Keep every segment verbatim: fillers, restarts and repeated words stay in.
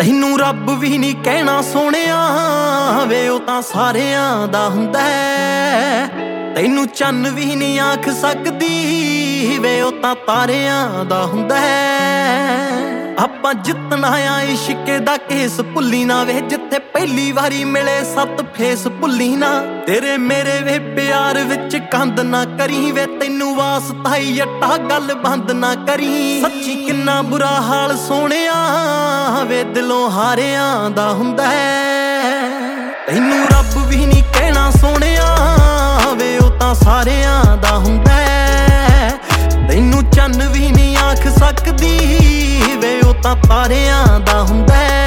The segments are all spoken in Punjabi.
ਤੈਨੂੰ ਰੱਬ ਵੀ ਨਹੀਂ ਕਹਿਣਾ ਸੋਹਣਿਆ ਵੇ ਉਹ ਤਾਂ ਸਾਰਿਆਂ ਦਾ ਹੁੰਦਾ ਹੈ। ਤੈਨੂੰ ਚੰਨ ਵੀ ਨਹੀਂ ਆਖ ਸਕਦੀ ਵੇ ਉਹ ਤਾਂ ਤਾਰਿਆਂ ਦਾ ਹੁੰਦਾ ਹੈ। ਆਪਾਂ ਜਿੱਤਣਾ ਆ ਇਸ਼ਕੇ ਦਾ ਕੇਸ ਭੁੱਲੀ ਨਾ ਵੇ, ਜਿੱਥੇ ਪਹਿਲੀ ਵਾਰੀ ਮਿਲੇ ਸੱਤ ਫੇਸ ਭੁੱਲੀ ਨਾ। ਤੇਰੇ ਮੇਰੇ ਵੇ ਪਿਆਰ ਵਿੱਚ ਕੰਧ ਨਾ ਕਰੀ ਵੇ, ਤੈਨੂੰ ਵਾਸਤਾ ਹੀ ਜੱਟਾ ਗੱਲ ਬੰਦ ਨਾ ਕਰੀ। ਸੱਚੀ ਕਿੰਨਾ ਬੁਰਾ ਹਾਲ ਸੋਹਣਿਆ ਵੇ ਦਿਲੋਂ ਹਾਰਿਆਂ ਦਾ ਹੁੰਦਾ ਹੈ। ਤੈਨੂੰ ਰੱਬ ਵੀ ਨਹੀਂ ਕਹਿਣਾ ਸੋਹਣਿਆ ਵੇ ਉਹ ਤਾਂ ਸਾਰਿਆਂ ਦਾ ਹੁੰਦਾ ਹੈ। ਤੈਨੂੰ ਚੰਨ ਵੀ ਨਹੀਂ ਆਖ ਸਕਦੀ ਵੇ ਉਹ ਤਾਂ ਤਾਰਿਆਂ ਦਾ ਹੁੰਦਾ ਹੈ।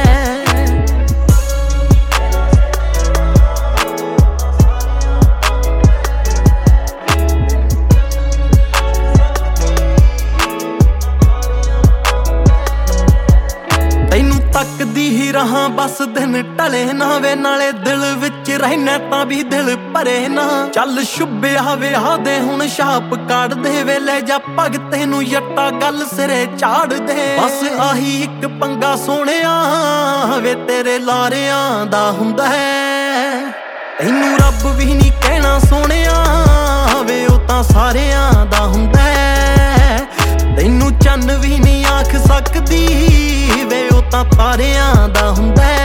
ਤੈਨੂੰ ਤੱਕਦੀ ਹੀ ਰਹਾਂ ਬਸ ਦਿਨ ਢਲੇ ਨਾ ਵੇ, ਨਾਲੇ ਦਿਲ ਵਿੱਚ ਰਹਿਣਾ ਤਾਂ ਵੀ ਦਿਲ ਭਰੇ ਨਾ। ਚੱਲ ਸ਼ੁਭਿਆ ਵਿਆਹ ਦੇ ਹੁਣ ਛਾਪ ਕਾੜ ਦੇ ਵੇ, ਲੈ ਜਾ ਭਗਤੇ ਨੂੰ ਜੱਟਾ ਗੱਲ ਸਿਰੇ ਚਾੜ ਦੇ। ਬਸ ਆਹੀ ਇੱਕ ਪੰਗਾ ਸੋਹਣਿਆ ਵੇ ਤੇਰੇ ਲਾਰਿਆਂ ਦਾ ਹੁੰਦਾ ਹੈ। ਤੈਨੂੰ ਰੱਬ ਵੀ ਨਹੀਂ ਕਹਿਣਾ ਸੋਹਣਿਆ ਵੇ ਉਹ ਤਾਂ ਸਾਰਿਆਂ ਦਾ ਹੁੰਦਾ ਹੈ। ਤੈਨੂੰ ਚੰਨ ਵੀ ਨਹੀਂ ਆਖ ਸਕਦੀ ਵੇ ਉਹ ਤਾਂ ਤਾਰਿਆਂ ਦਾ ਹੁੰਦਾ ਹੈ।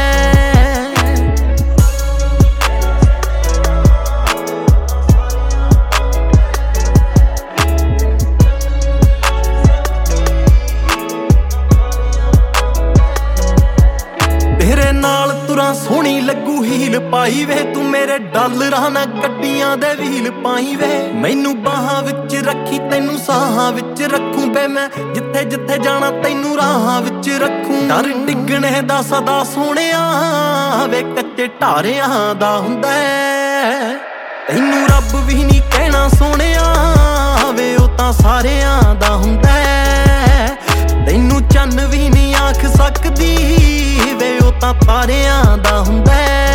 ਤੇਰੇ ਨਾਲ ਤੁਰਾਂ ਸੋਹਣੀ ਲੱਗੂ ਹੀਲ ਪਾਈ ਵੇ, ਤੂੰ ਮੇਰੇ ਡਾਲਰਾਂ ਨਾਲ ਗੱਡੀਆਂ ਦੇ ਵੀਲ ਪਾਈ ਵੇ। ਮੈਨੂੰ ਬਾਹਾਂ ਵਿੱਚ ਰੱਖੀ ਤੈਨੂੰ ਸਾਹਾਂ ਵਿੱਚ ਰੱਖੂ ਬੇ, ਮੈਂ ਜਿੱਥੇ ਜਿੱਥੇ ਜਾਣਾ ਤੈਨੂੰ ਰਾਹਾਂ ਵਿੱਚ ਰੱਖੂ। ਡਰ ਡਿੱਗਣੇ ਦਾ ਸਦਾ ਸੋਹਣਿਆ ਵੇ ਕੱਚੇ ਢਾਰਿਆਂ ਦਾ ਹੁੰਦਾ ਹੈ। ਤੈਨੂੰ ਰੱਬ ਵੀ ਨਹੀਂ ਕਹਿਣਾ ਸੋਹਣਿਆ ਵੇ ਉਹ ਤਾਂ ਸਾਰਿਆਂ ਦਾ ਹੁੰਦਾ ਹੈ। ਤੈਨੂੰ ਚੰਨ ਵੀ ਨਹੀਂ ਆਖ ਸਕਦੀ ਵੇ ਉਹ ਤਾਂ ਤਾਰਿਆਂ ਦਾ ਹੁੰਦਾ ਹੈ।